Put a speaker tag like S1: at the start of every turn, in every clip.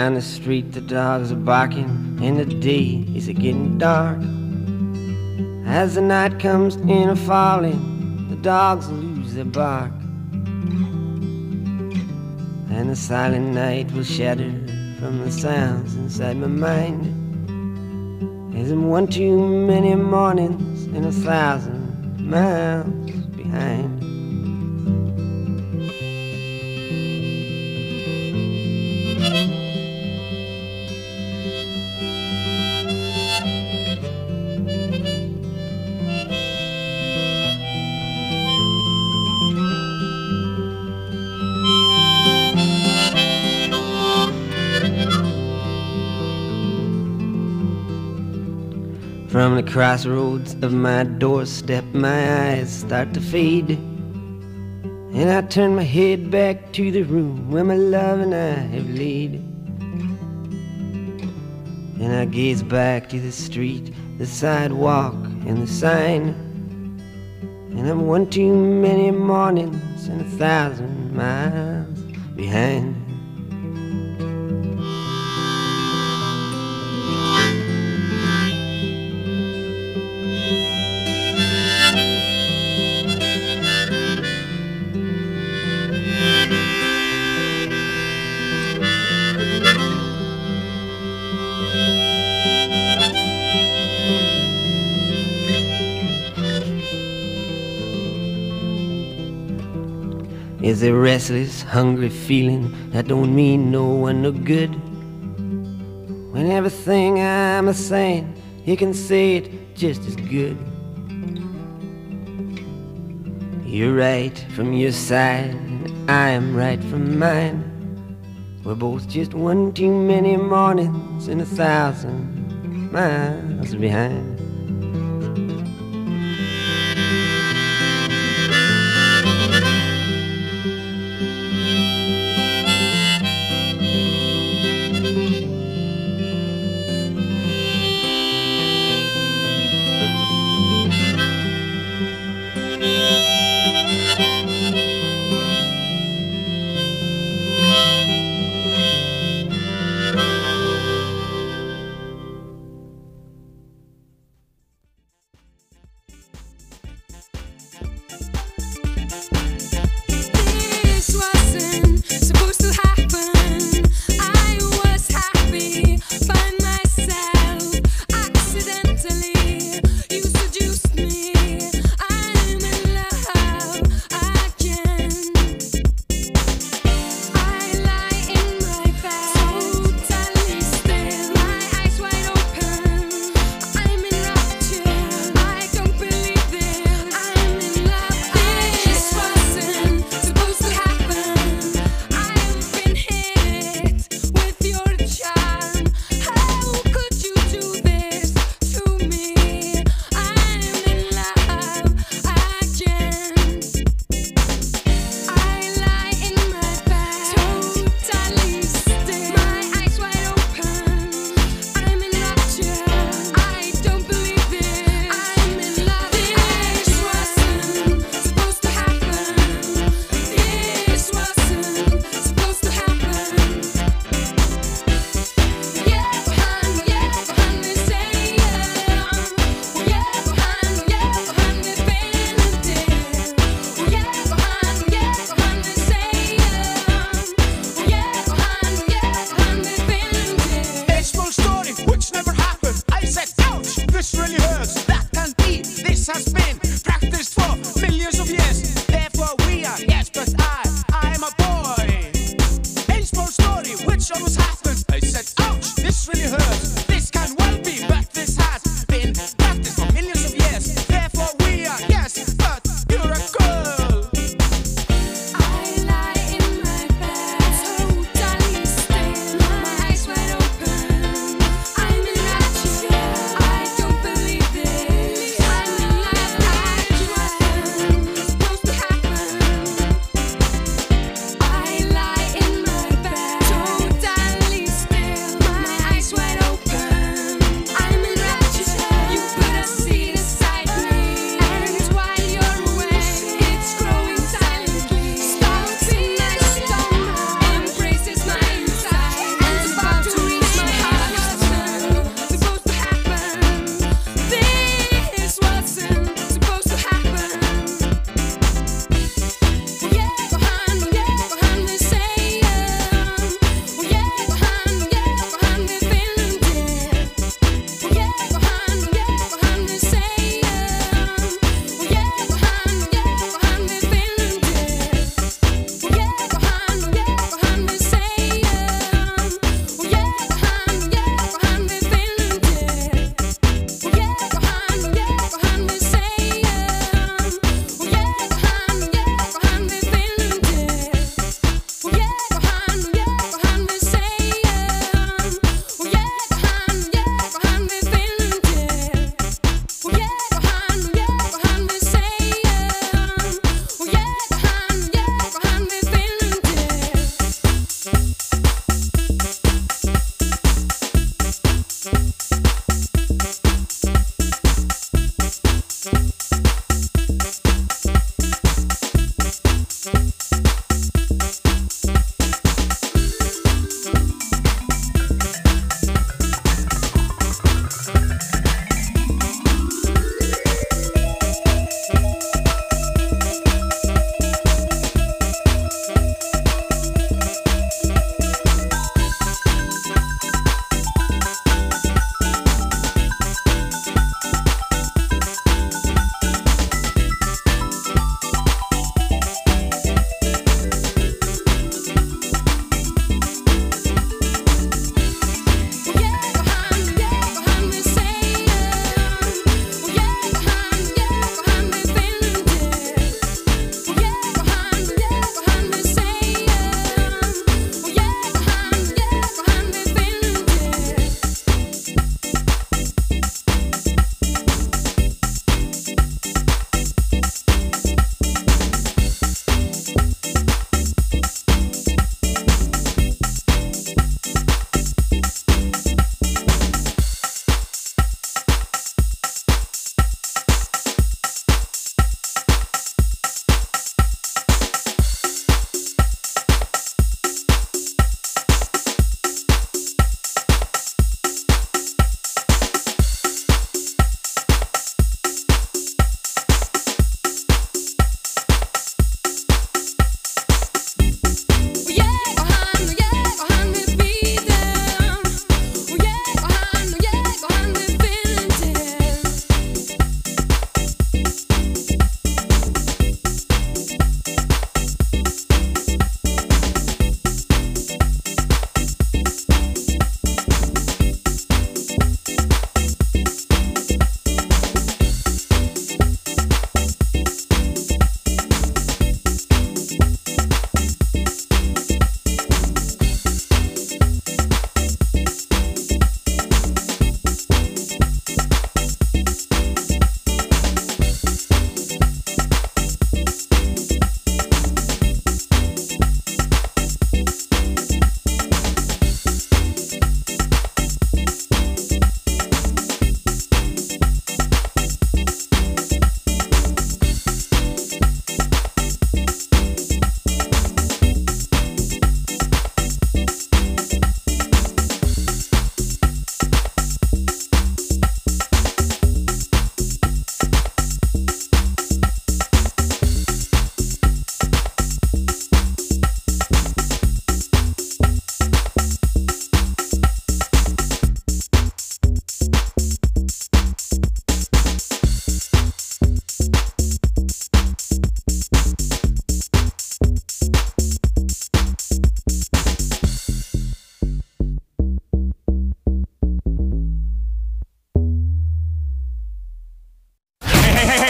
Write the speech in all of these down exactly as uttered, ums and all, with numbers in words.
S1: down the street, the dogs are barking, and the day is getting dark. As the night comes in a falling, the dogs lose their bark, and the silent night will shatter from the sounds inside my mind. As I'm one too many mornings and a thousand miles behind. From the crossroads of my doorstep, my eyes start to fade, and I turn my head back to the room where my love and I have laid. And I gaze back to the street, the sidewalk and the sign, and I'm one too many mornings and a thousand miles behind. Is a restless, hungry feeling that don't mean no one no good. When everything I'm a saying, you can say it just as good. You're right from your side, and I am right from mine. We're both just one too many mornings and a thousand miles behind.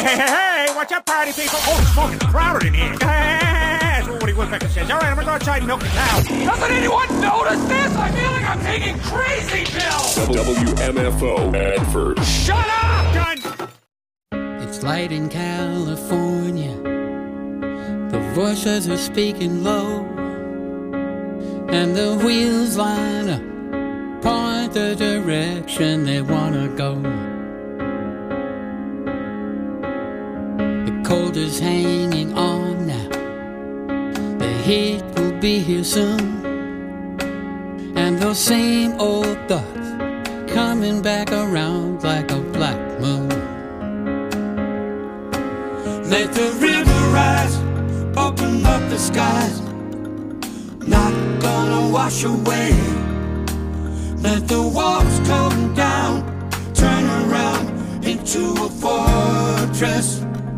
S2: hey, hey, hey, what's up, party people? Oh, it's smoking crowded in here. Hey, hey, hey, hey, that's what Woody Woodpecker says. All right, I'm gonna go outside and milk the cow.
S3: Doesn't anyone notice this? I feel like I'm taking crazy pills.
S4: W M F O advert.
S2: Shut up! Done!
S5: It's light in California. The voices are speaking low, and the wheels line up, point the direction they wanna go. The cold is hanging on now. The heat will be here soon, and those same old thoughts coming back around like a black moon.
S6: Let the river rise, open up the skies, not gonna wash away. Let the walls come down, turn around into a fortress.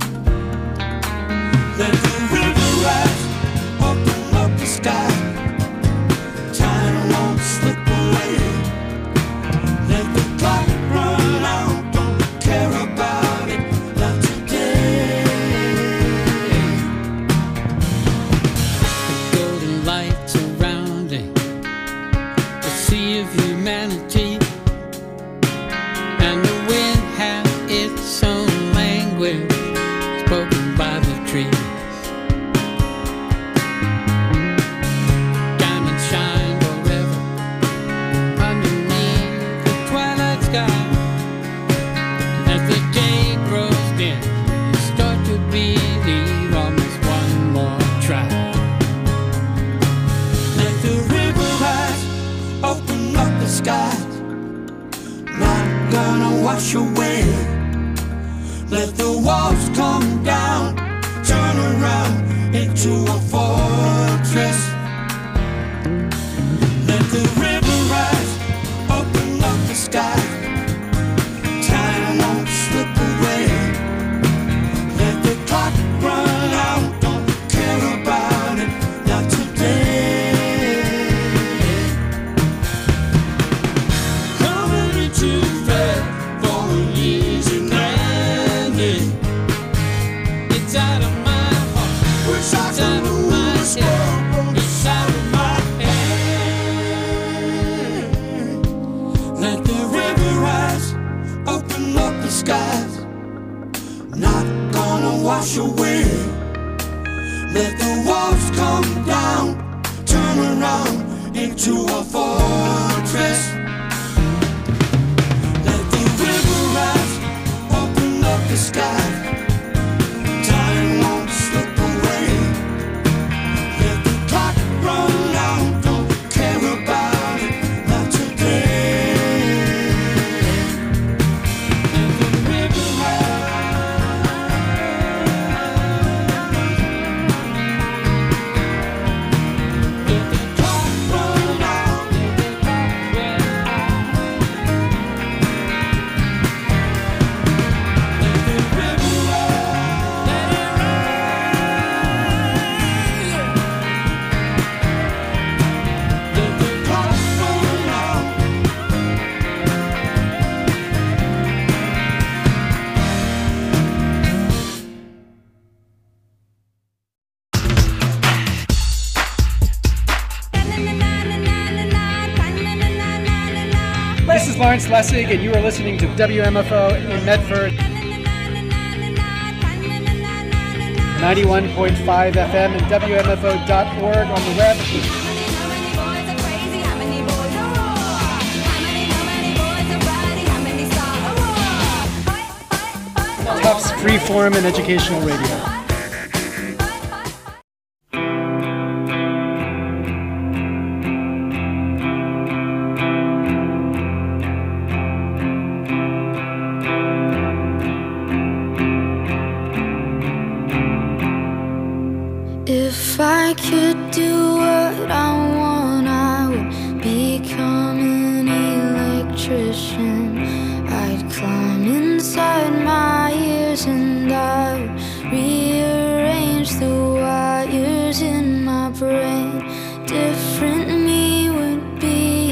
S6: Let the river rise, open up the sky, time won't slip away. Let the clock run out, don't care about it, not today.
S5: The golden light surrounding the sea of humanity, and the wind has its own language spoken by the trees. Diamonds shine forever underneath the twilight sky. As the day grows dim, you start to believe almost one more try.
S6: Let the river rise, open up the skies, not gonna wash away. Let the walls come down, turn around into a fortress. Let the river rise, open up the sky, time won't slip away. Let the clock run out, don't care about it, not today. Coming into bed for an easy landing.
S5: It's out of my heart,
S6: Wish I
S5: it's
S6: could
S5: out of my
S6: lose
S5: head,
S6: control.
S5: it's out of my
S6: head. Let the river rise, open up the skies, not gonna wash away. Let the walls come down, turn around into a fortress. Let the river rise, open up the sky, time won't slip away. Let the clock run out, don't care about it, not today. Let the river rise. Let the clock run out. Let the river rise. Let it rise. Let the clock run out.
S7: This is Lawrence Lessig, and you are listening to W M F O in Medford, ninety-one point five F M and W M F O dot org on the web. Tufts Freeform and Educational Radio.
S8: If I could do what I want, I would become an electrician. I'd climb inside my ears and I would rearrange the wires in my brain. Different me would be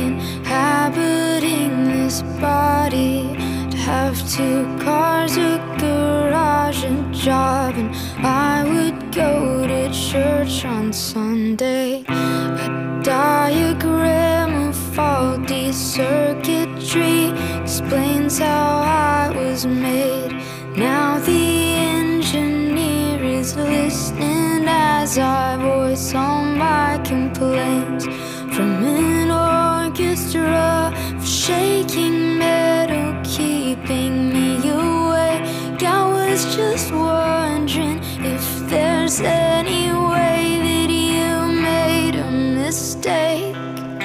S8: inhabiting this body. To have two cars, a garage, sergeant job, and I would go to church on Sunday. A diagram of faulty circuitry explains how I was made. Now the engineer is listening as I voice all my complaints. From an orchestra of shaking metal keeping me awake, I was just wondering if there's any way that you made a mistake.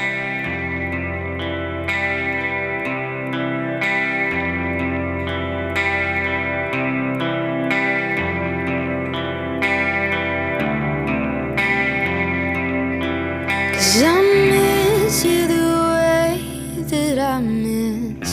S8: Cause I miss you the way that I miss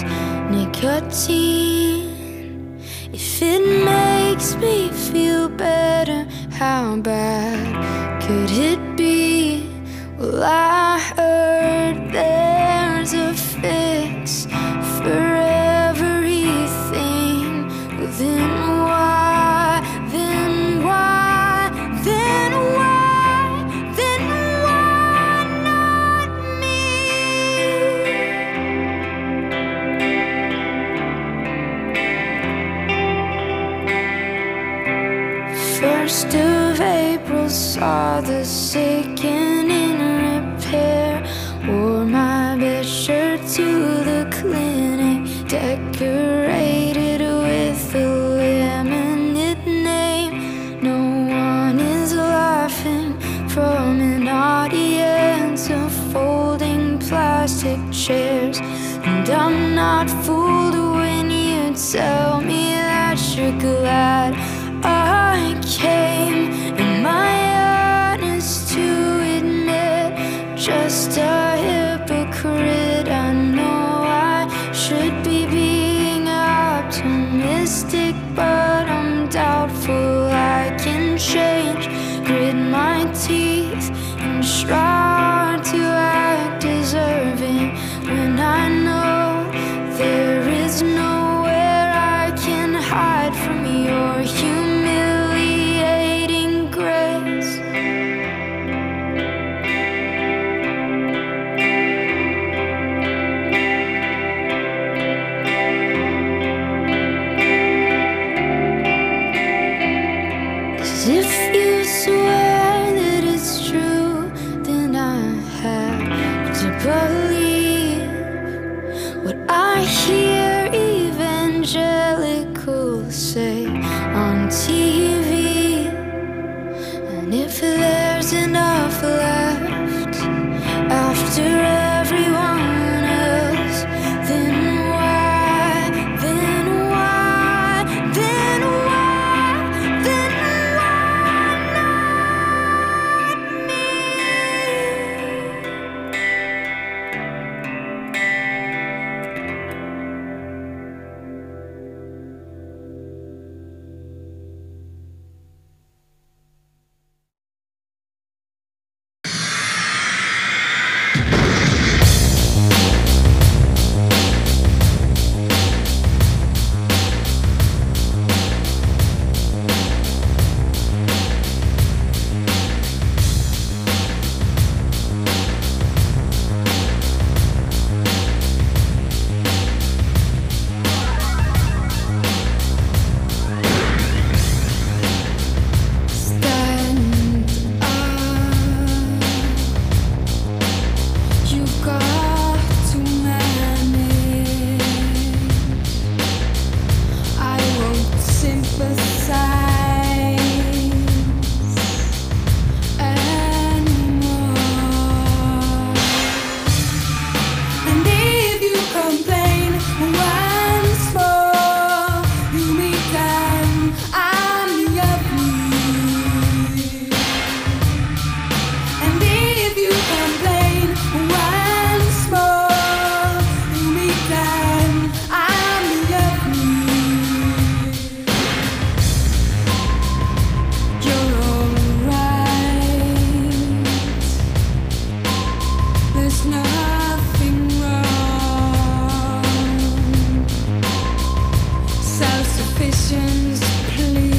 S8: nicotine. If it makes me feel better, how bad could it be? Well, I heard there's a fix for everything. Well, then why, then why, then why, then why not me? First of April saw the second in repair. Wore my best shirt to the clinic, decorated with a laminate name. No one is laughing from an audience of folding plastic chairs. And I'm not fooled when you tell me that you're glad I came. Am I honest to admit, just a hypocrite? I know I should be being optimistic, but I'm doubtful I can change. Grit my teeth and try to act deserving when I know there is nowhere I can hide from your humiliating grace. Cause if you swear that it's true, then I have to believe what I hear evangelicals say on T V. And if there's enough left after everyone else, then why, then why, then why, then why not me? Stand up. You've got to manage. I won't sympathize anymore. And if you complain once more, you meet them, I'm your fool. And if you complain once more, you meet them, I'm your fool. You're alright. There's nothing wrong. Self-sufficiency, please.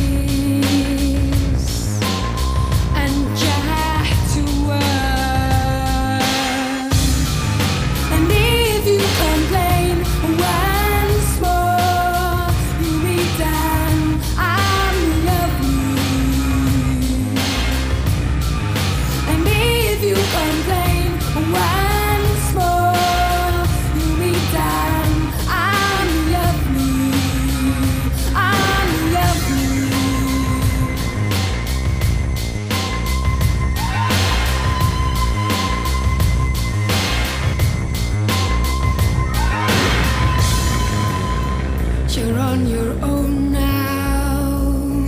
S8: you're on your own now.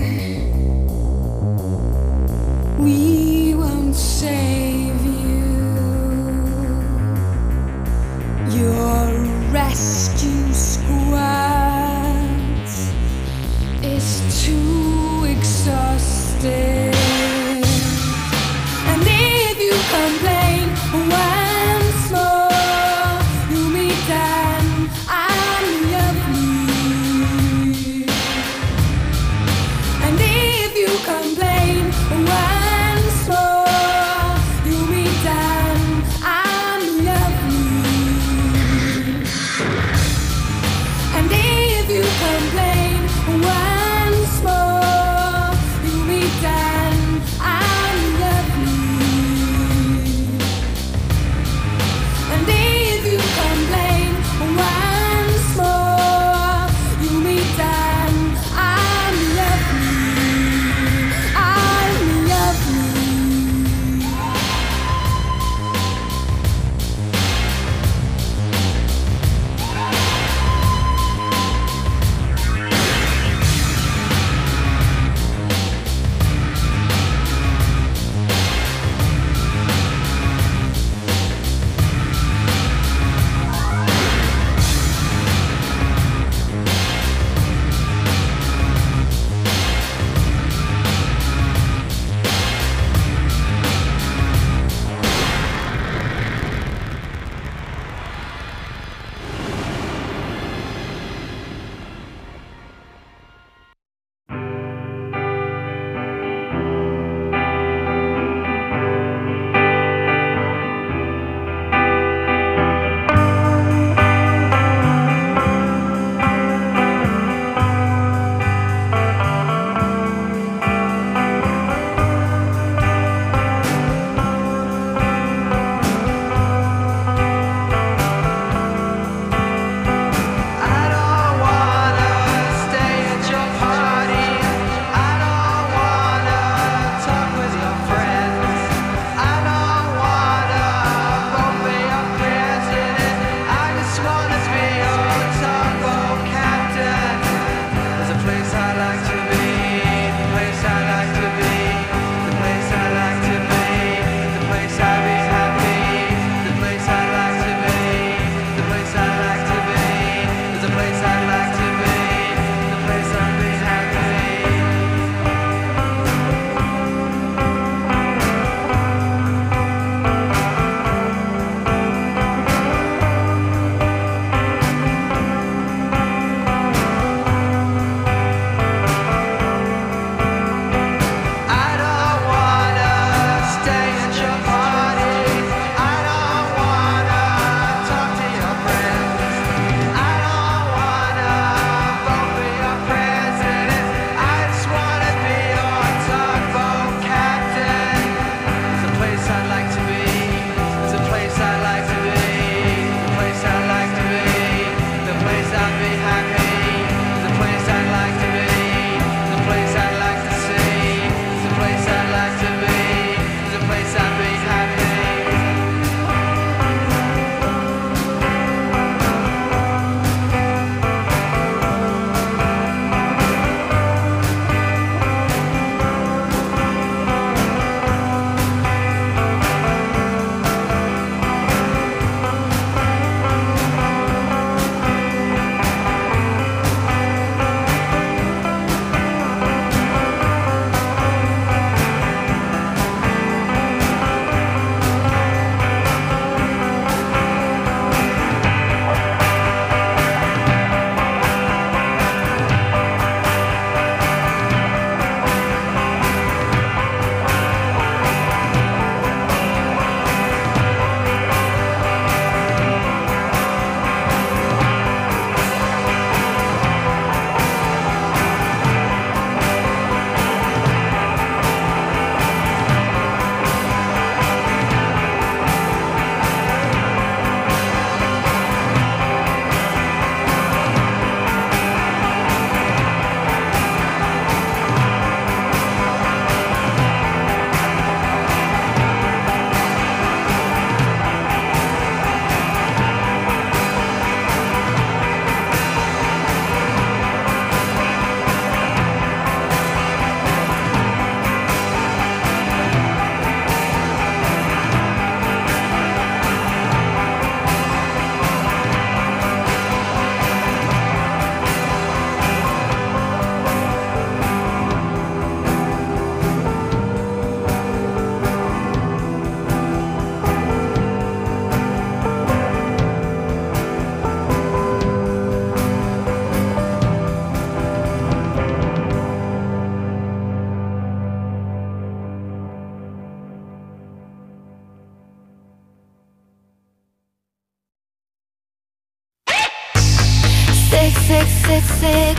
S8: We won't save you. Your rescue squad is too exhausted. And if you complain once more, you meet them on your feet.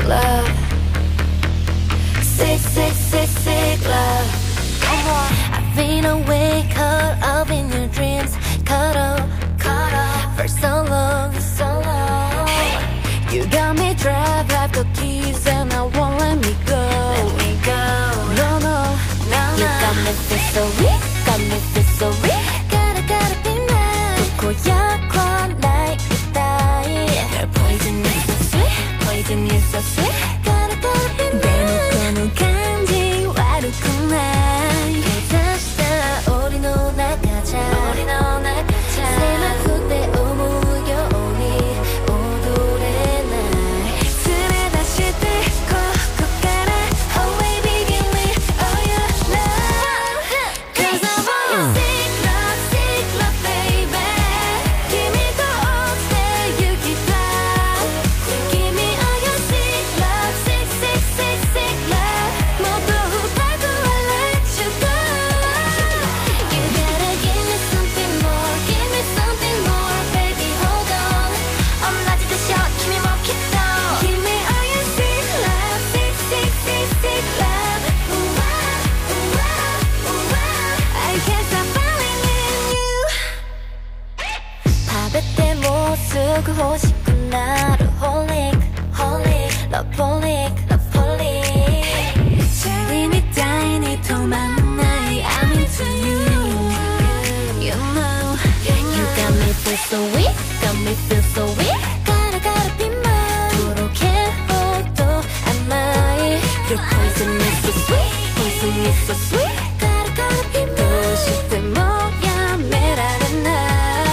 S8: love. Sick, sick, sick, sick love. I've been awake, caught up in your dreams. Caught up, caught up for so long, so long. You got me trapped, I've got keys and I won't let me go. Let me go. No, no, no, no. You got me feel so weak, got me feel so weak. Gotta, gotta be mine. 고약한 like you die. Your poison is so sweet, poison is so sweet. Gotta, gotta be mine. 대놓고는 간지 와르구나. 호시꾼 나를 홀릭 홀릭 러폴릭 러폴릭 재림이 따윈이 도망나이 I'm into you You know You got me feel so weak Got me feel so weak Gotta gotta be mine 부룩해 호도 안마이 Your poison is so sweet Poison is so sweet Gotta gotta be mine 부실 때 뭐야 매라는 날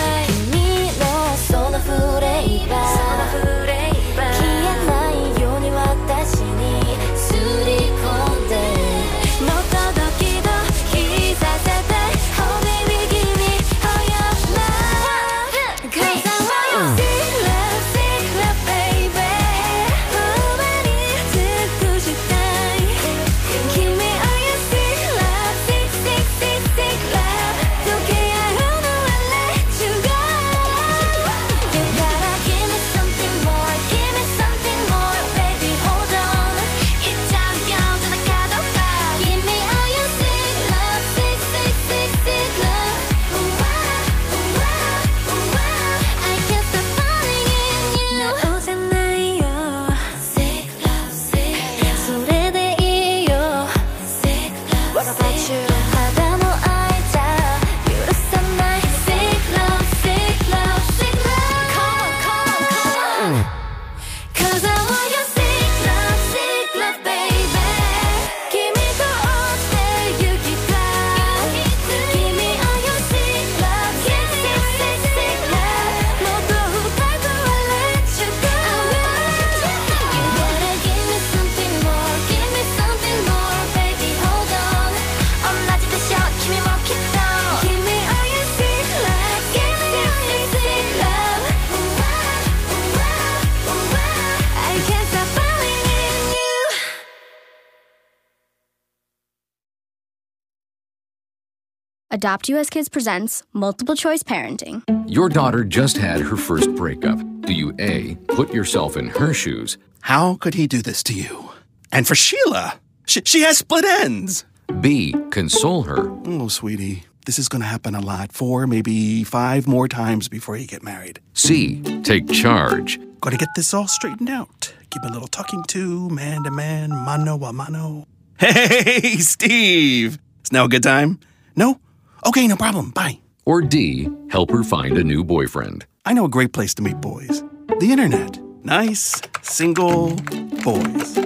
S9: Adopt U S Kids presents Multiple Choice Parenting.
S10: Your daughter just had her first breakup. Do you A, put yourself in her shoes?
S11: How could he do this to you? And for Sheila, she, she has split ends.
S10: B, console her.
S11: Oh, sweetie, this is going to happen a lot. Four, maybe five more times before you get married.
S10: C, take charge.
S11: Got to get this all straightened out. Give a little talking to, man to man, mano a mano. Hey, Steve! Is now a good time? No? Okay, no problem. Bye.
S10: Or D, help her find a new boyfriend.
S11: I know a great place to meet boys. The internet. Nice, single boys.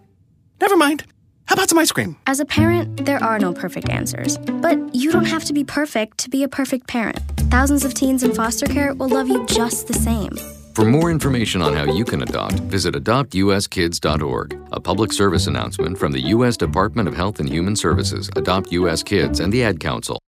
S11: Never mind. How about some ice cream?
S9: As a parent, there are no perfect answers. But you don't have to be perfect to be a perfect parent. Thousands of teens in foster care will love you just the same.
S10: For more information on how you can adopt, visit adopt u s kids dot org. A public service announcement from the U S Department of Health and Human Services, Adopt U S Kids, and the Ad Council.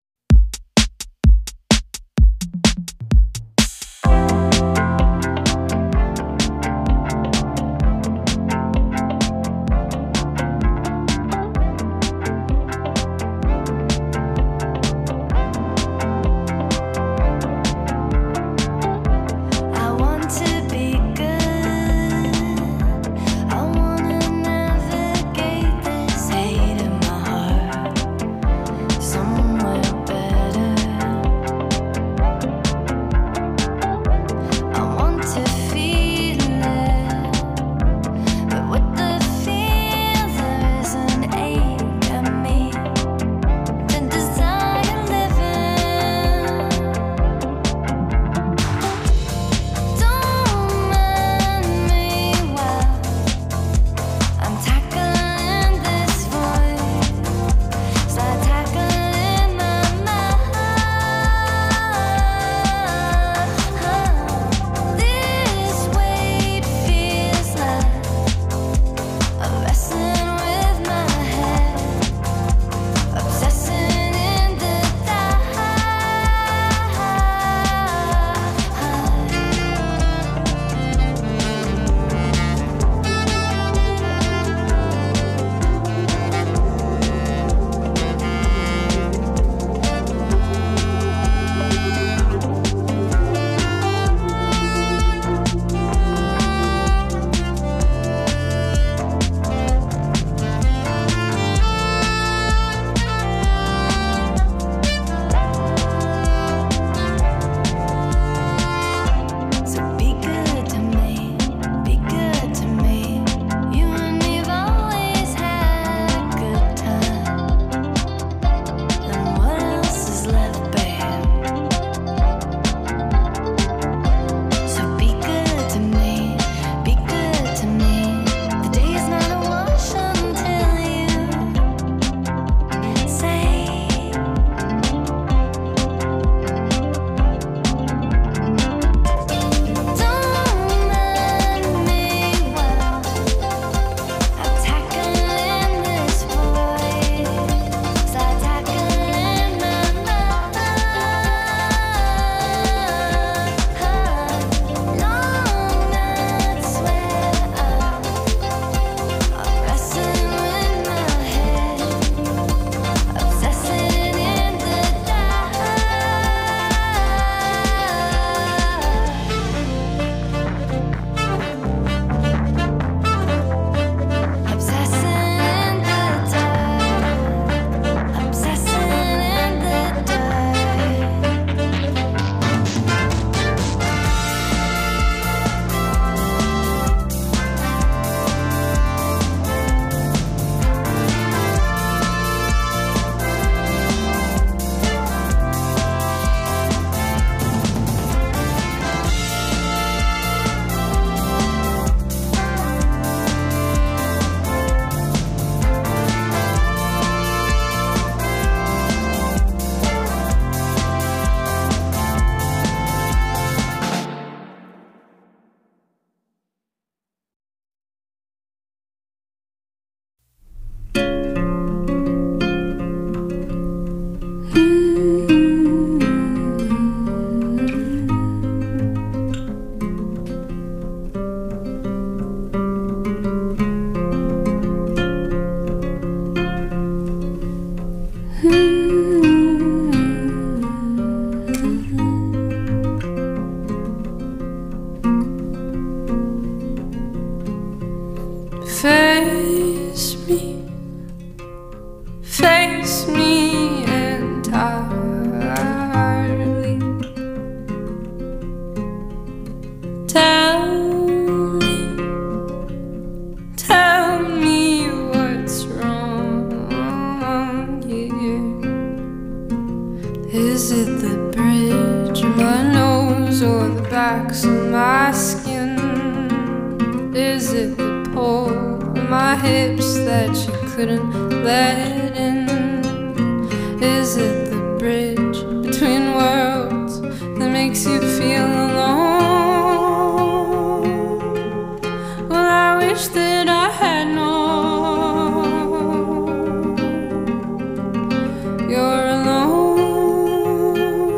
S8: I want to be good. I want
S12: face me, face me entirely. Tell me, tell me what's wrong here. Is it the bridge of my nose or the backs of my skin? Is it the pull of my hips that you couldn't let in? Is it the bridge between worlds that makes you feel alone? Well, I wish that I had known you're alone.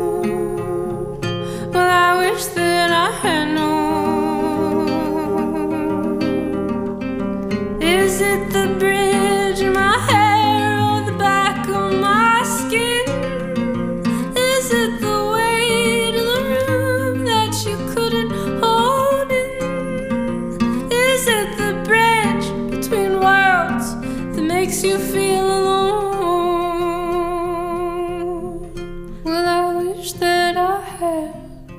S12: Well, I wish that I had known. Is it the bridge in my hair or the back of my skin? Is it the weight of the room that you couldn't hold in? Is it the bridge between worlds that makes you feel alone? Well, I wish that I had.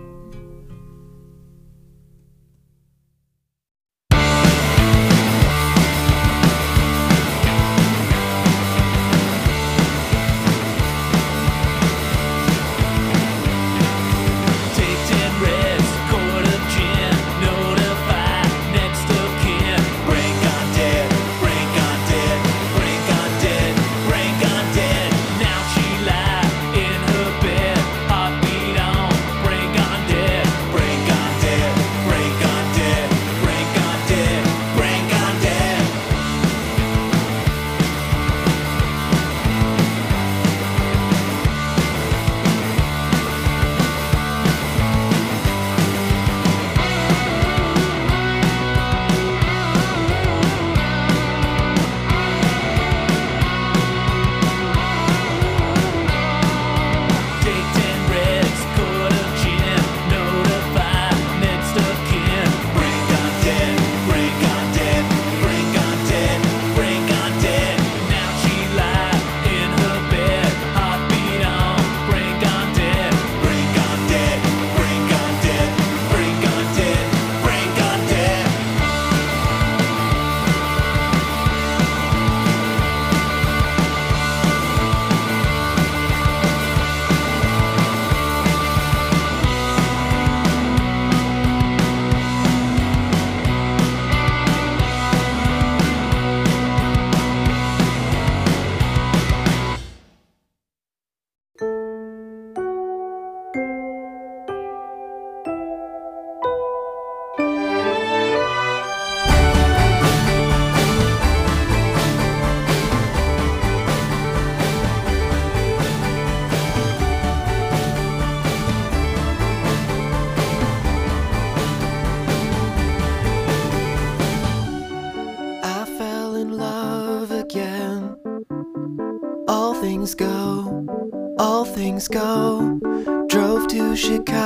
S13: things go, all things go. Drove to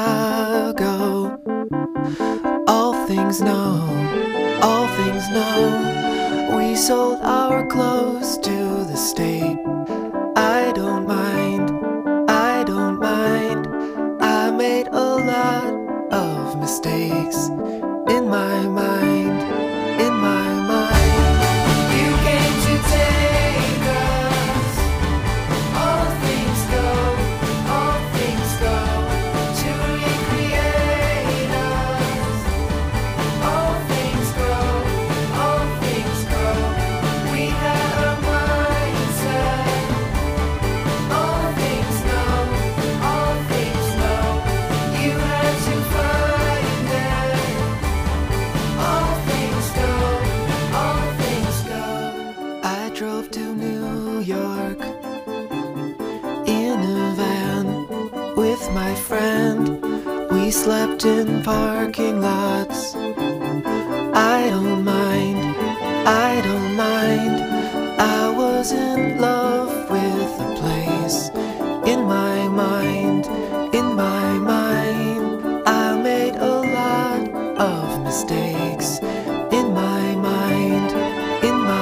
S13: Chicago. All things know, all things know. We sold our clothes to the state. I don't mind, I don't mind. I made a lot of mistakes in my mind, in my mind. You came to take us. All things go, all things go. To recreate us. All things go, all things go. We had a mindset. All things know, all things know. You had to find it. All things go, all things go. I drove to New York in a van with my friend. We slept in parking lots. I don't mind, I don't mind. I was in love with the place. In my mind, in my mind. I made a lot of mistakes. In my mind, in my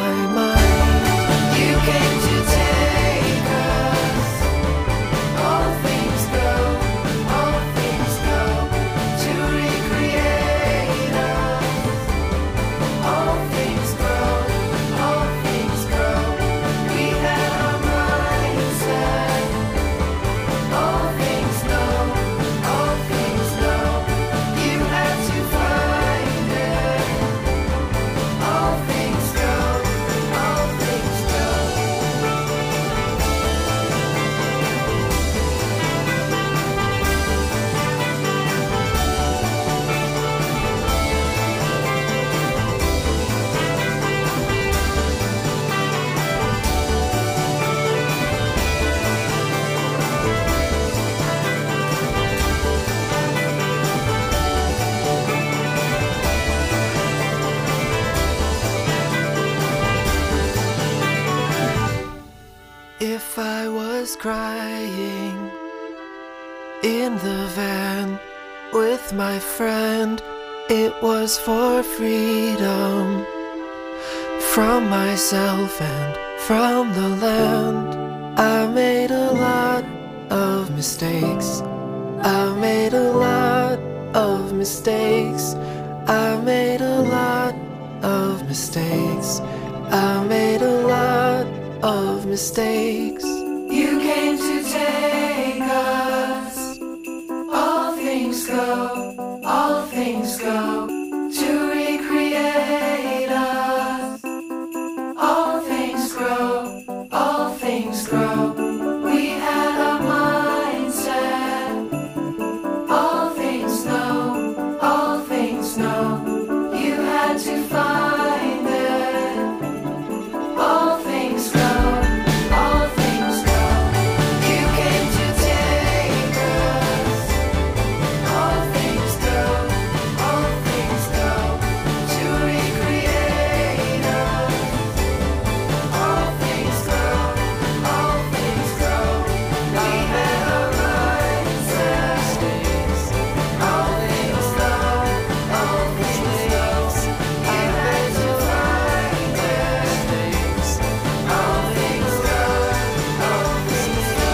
S13: if I was crying in the van with my friend, it was for freedom from myself and from the land. I made a lot of mistakes. I made a lot of mistakes. I made a lot of mistakes. I made a lot of mistakes.
S6: You came to take us. All things go, all things go, to recreate us. All things grow, all things grow. We had a mindset. All things know, all things know. You had to find it. All things go, all things go. You came to take us. All things go, all things go, to recreate us. All things grow, all things grow. We had a mindset. All things know, all things know. You had to find it. All things go, all things go.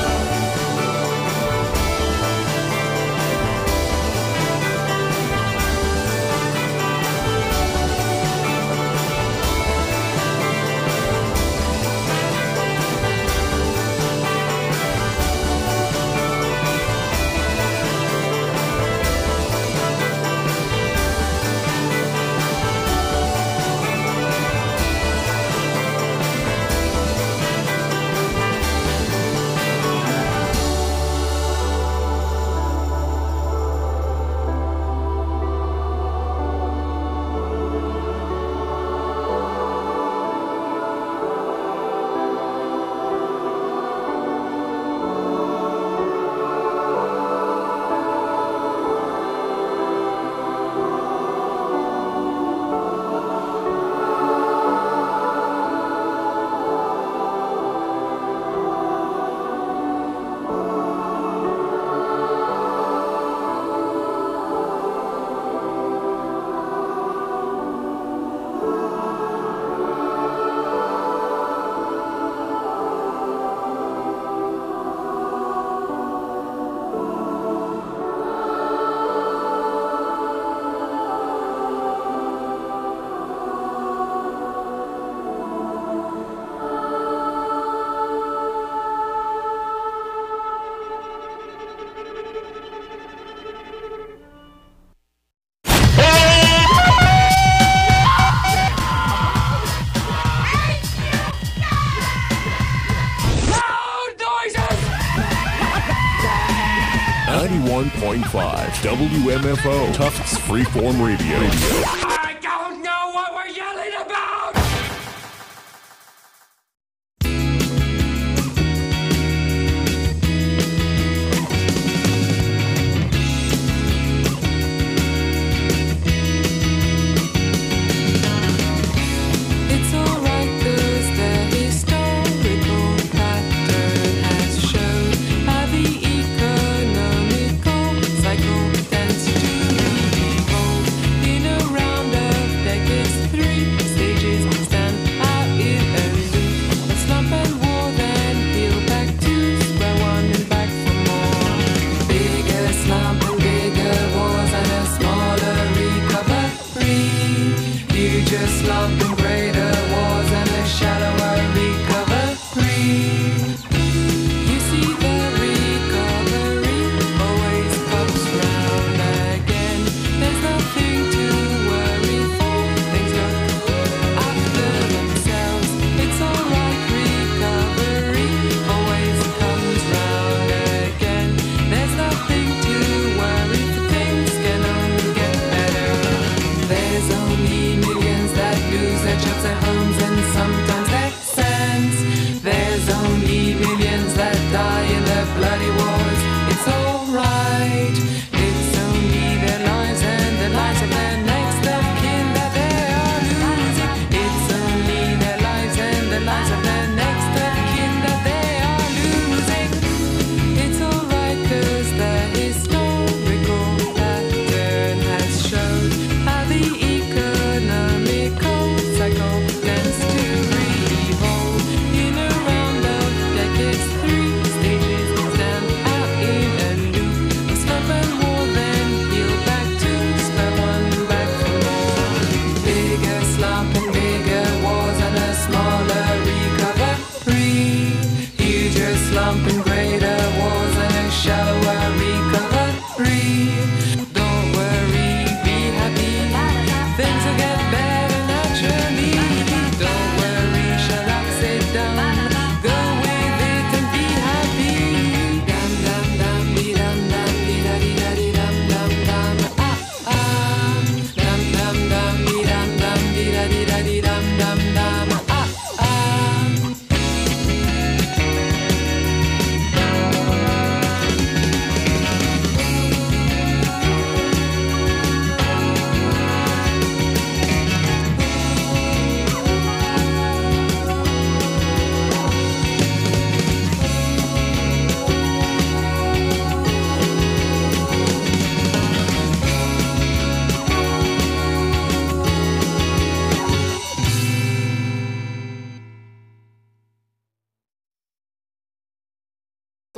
S4: ninety-one point five W M F O Tufts Freeform Radio.
S3: I don't know what we're yelling about!
S12: It's alright, 'cause the historical pattern has shown how the economical cycle tends to evolve in a roundabout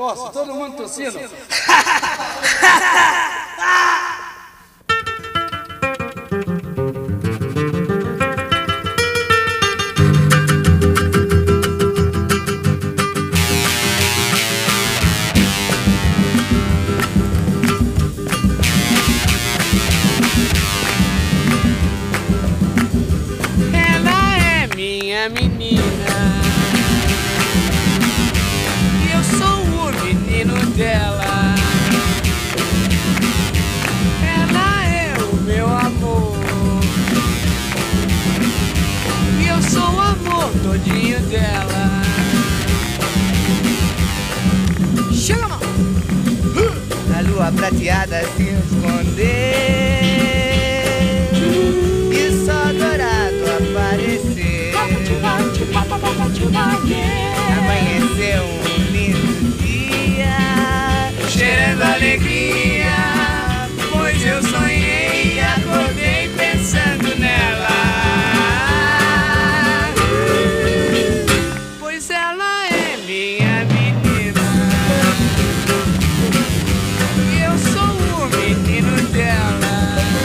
S7: Tosse, todo mundo tossindo.
S14: Ela é minha menina e eu sou o menino dela. Ela é o meu amor e eu sou o amor todinho dela. Chega, mão!
S15: A lua prateada se escondeu e o sol dourado apareceu. Amanheceu um lindo dia,
S14: Cheirando alegria, pois eu sonhei e acordei pensando nela. Pois ela é minha menina e eu sou o menino dela.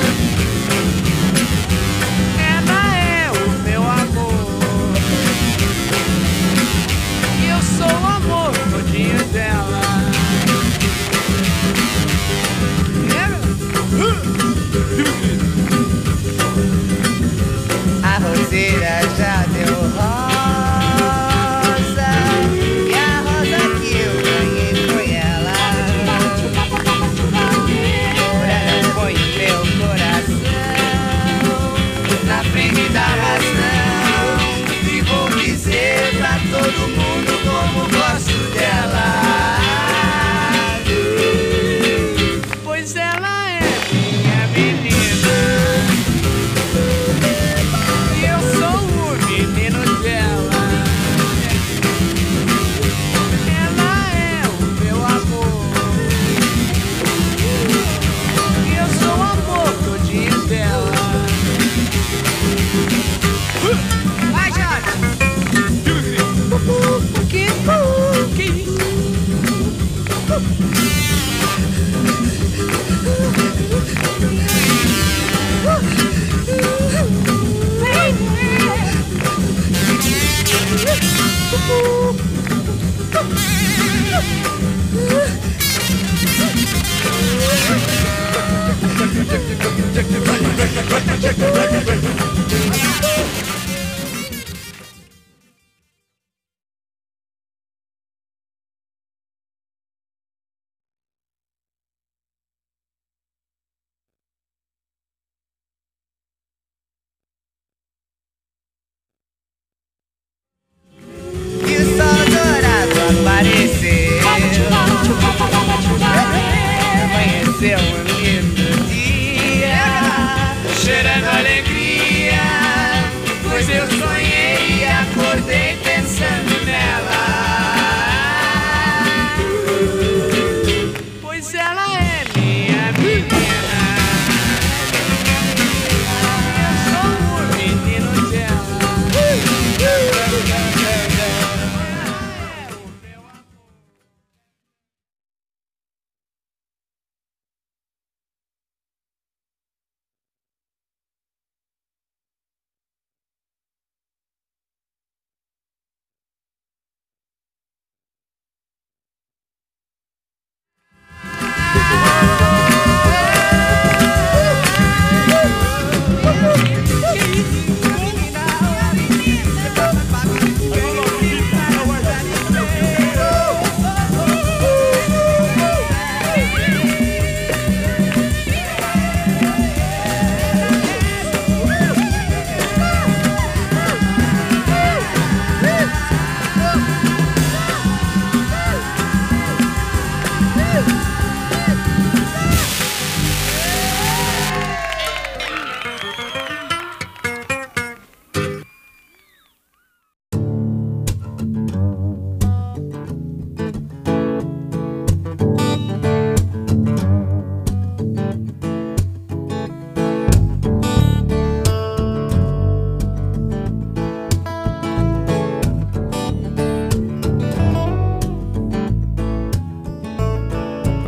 S14: Ela é o meu amor e eu sou o amor todinho dela.
S15: a roseira já deu rosa e a rosa que eu ganhei foi ela. Ela põe meu coração
S14: Na frente da razão e vou dizer pra todo mundo como gosto dela. Pois ela é minha menina e eu sou o menino dela. Ela é o meu amor e eu sou o amor todinho dela. Vai, Jorge! Que cookie!
S15: e o sol dourado apareceu. Amanheceu um lindo dia,
S14: Cheirando alegria,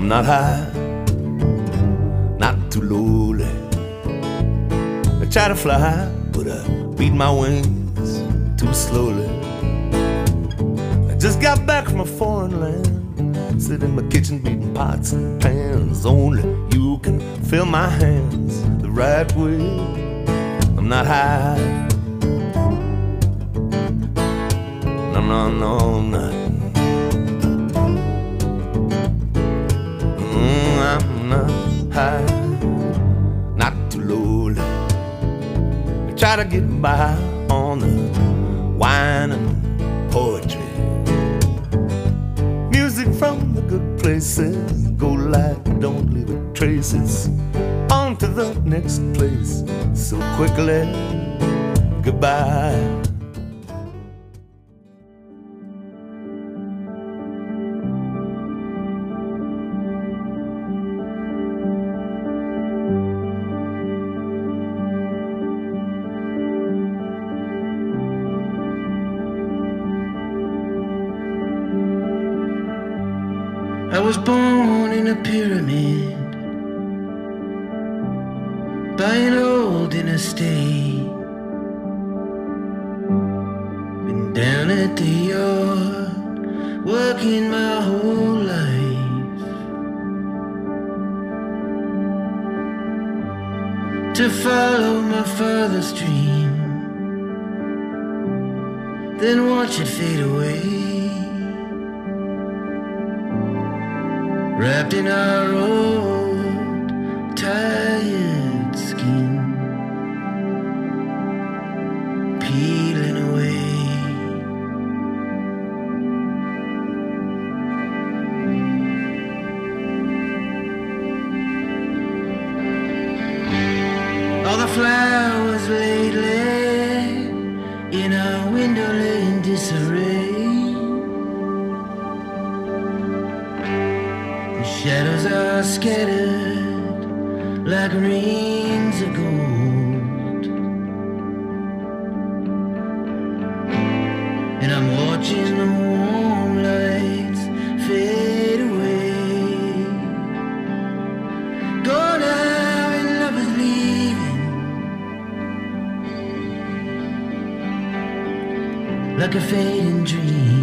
S16: not high, not too lowly. I try to fly, but I beat my wings too slowly. I just got back from a foreign land, sit in my kitchen beating pots and pans. Only you can fill my hands the right way. I'm not high, no, no, no, I'm not. Mm, I'm not high, not too lowly. I try to get by on the wine and poetry. Music from the good places, go light, don't leave it traces. On to the next place, so quickly, goodbye.
S6: I was born in a pyramid by an old inner state. Been down at the yard, working my whole life to follow my father's dream, then watch it fade away. Wrapped in our old tired skin, peeling away. All the flowers lately in our window lay in disarray. Shadows are scattered like rings of gold, and I'm watching the warm lights fade away. Gone now and love is leaving like a fading dream.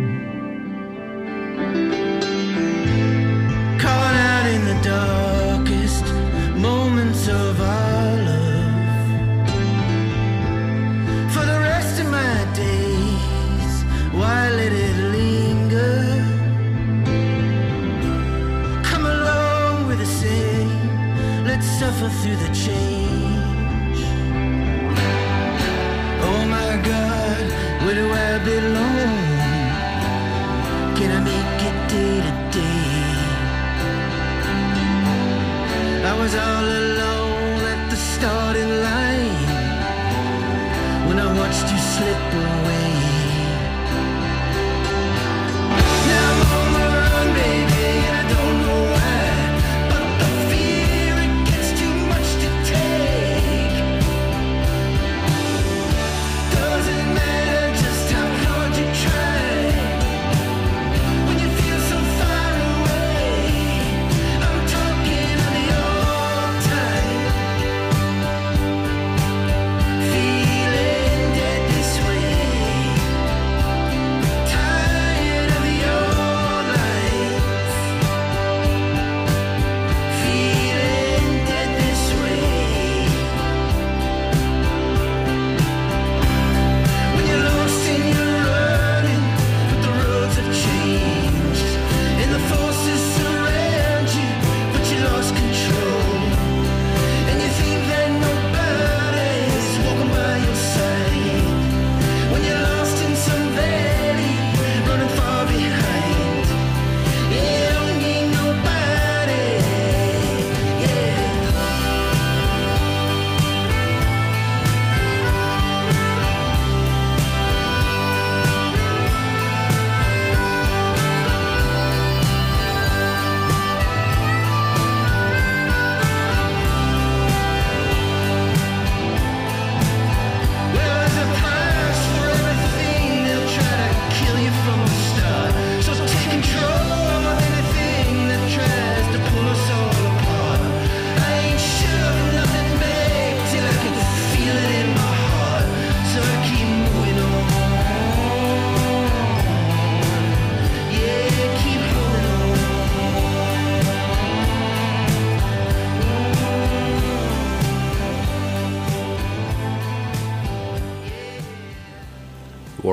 S6: Darkest moments of our love, for the rest of my days, why let it linger? Come along with the same, let's suffer through the change. Oh my God, where do I belong? Can I make it day to day? I was all alone at the starting line when I watched you slip away. Now I'm on the run, baby, and I don't know why, but the fear, it gets too much to take. Doesn't matter just how hard you try, when you feel so far away. I'm talking on the old time.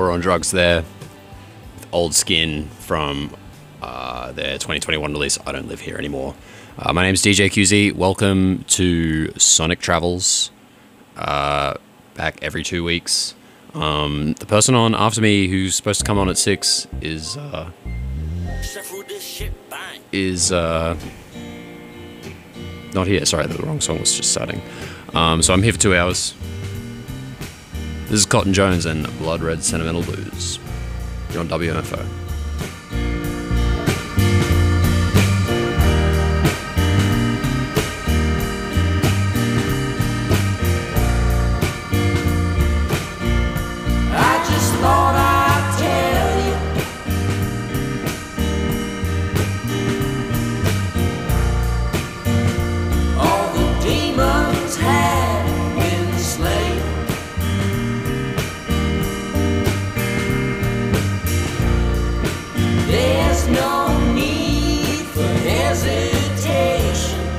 S17: War on Drugs there. Old Skin from uh, their twenty twenty-one release, I Don't Live Here Anymore. Uh, my name's D J Q Z. Welcome to Sonic Travels. Uh, back every two weeks. Um, the person on after me who's supposed to come on at six is uh, is uh, not here. Sorry, the wrong song was just starting. Um, so I'm here for two hours. This is Cotton Jones and Blood Red Sentimental Blues. You're on W M F O.